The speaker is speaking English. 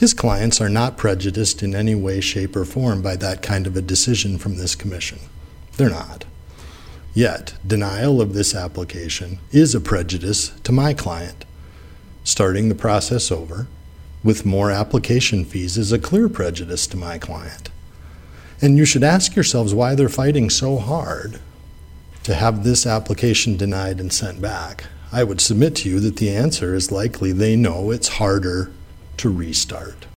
His clients are not prejudiced in any way, shape, or form by that kind of a decision from this commission. They're not. Yet, denial of this application is a prejudice to my client. Starting the process over with more application fees is a clear prejudice to my client. And you should ask yourselves why they're fighting so hard to have this application denied and sent back. I would submit to you that the answer is likely they know it's harder to restart.